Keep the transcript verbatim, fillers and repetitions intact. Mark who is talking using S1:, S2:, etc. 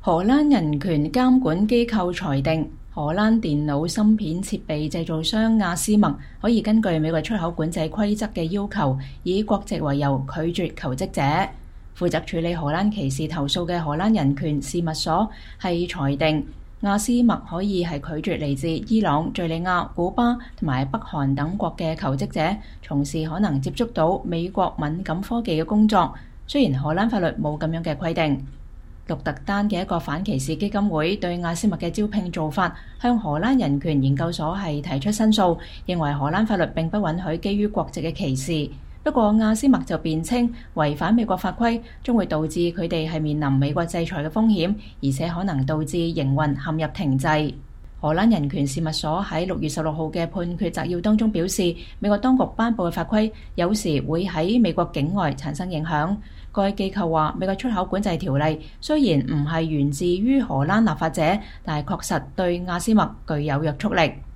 S1: 荷蘭人權監管機構裁定，荷蘭電腦芯片設備製造商亞斯麥可以根據美國出口管制規則嘅要求，以國籍為由拒絕求職者。負責處理荷蘭歧視投訴嘅荷蘭人權事務所係裁定，亞斯麥可以係拒絕嚟自伊朗、敘利亞、古巴同埋北韓等國嘅求職者從事可能接觸到美國敏感科技嘅工作。雖然荷蘭法律冇咁樣嘅規定。鹿特丹嘅一個反歧視基金會對亞斯麥嘅招聘做法向荷蘭人權研究所係提出申訴，認為荷蘭法律並不允許基於國籍嘅歧視。不過亞斯麥就辯稱違反美國法規將會導致佢哋係面臨美國制裁嘅風險，而且可能導致營運陷入停滯。荷蘭人權事務所喺六月十六號嘅判決摘要當中表示，美國當局頒布嘅法規有時會喺美國境外產生影響。該機構話，美國出口管制條例雖然唔係源自於荷蘭立法者，但係確實對亞斯麥具有約束力。